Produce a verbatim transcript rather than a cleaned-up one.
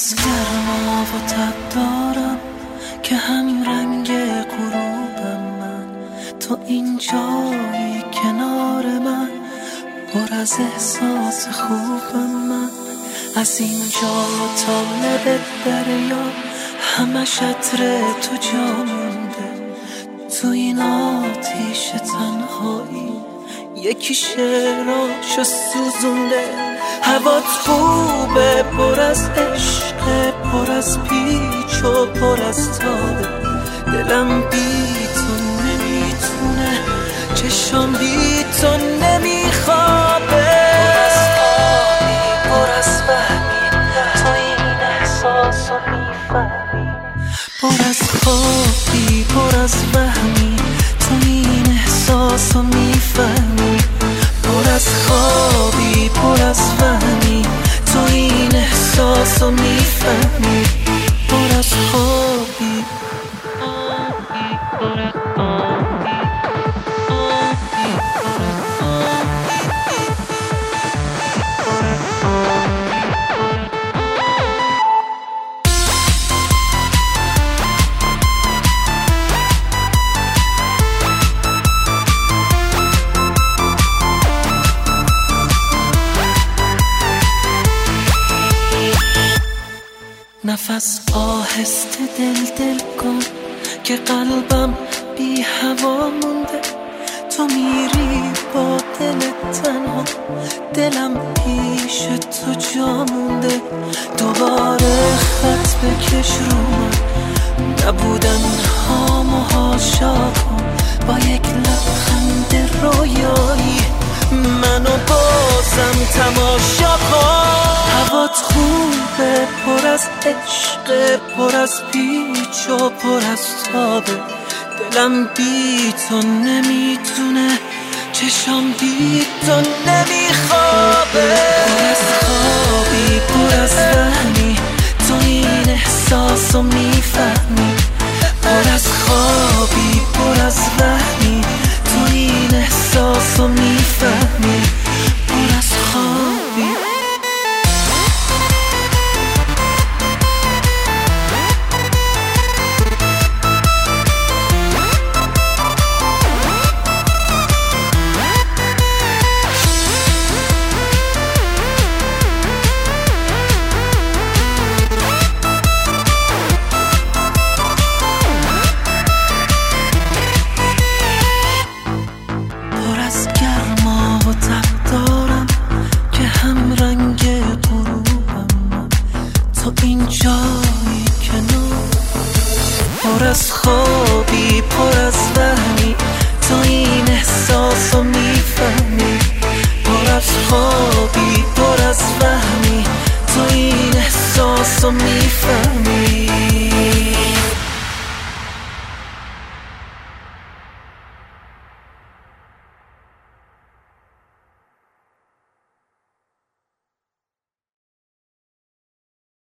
نفس گرما و تب دارم که هم رنگ غروبم من. تو این جایی کنار من، پر از احساس خوبم من. از اینجا تا لب دریا همش عطر تو جا مونده. تو این آتیش تنهایی یکی شعراشو سوزونده. هوات خوبه، پر از عشق، پر از پیچ و پر از تابه. دلم بی تو نمیتونه، چشم بی تو نمیخوابه. پر از فهمی، تو این احساسو میفهمی. پر از خوابی، پر از فهمی، تو این احساسو میفهمی. پر از خوابی، پر از فهمی، تو این احساسو میفهمی. پر از خوابی، نفس آهسته دل دل کن که قلبم بی هوا مونده. تو میری با دل تنها، دلم پیش تو جا مونده. دوباره خط بکش رو من، نبودن هامو هاشا کن. با یک لبخند رویایی منو بازم تماشا کن. هوات خوبه، پر از عشق، پر از پیچ و پر از تابه. دلم بی تو نمیتونه، چشم بی تو نمیخوابه. پر از خوابی، پر از فهمی، تو این احساسو میفهمی. پر از خوابی، پر از فهمی، تو این احساسو میفهمی. پر از خوابی، پر از خوابی، پر از فهمی، تو این احساسو میفهمی.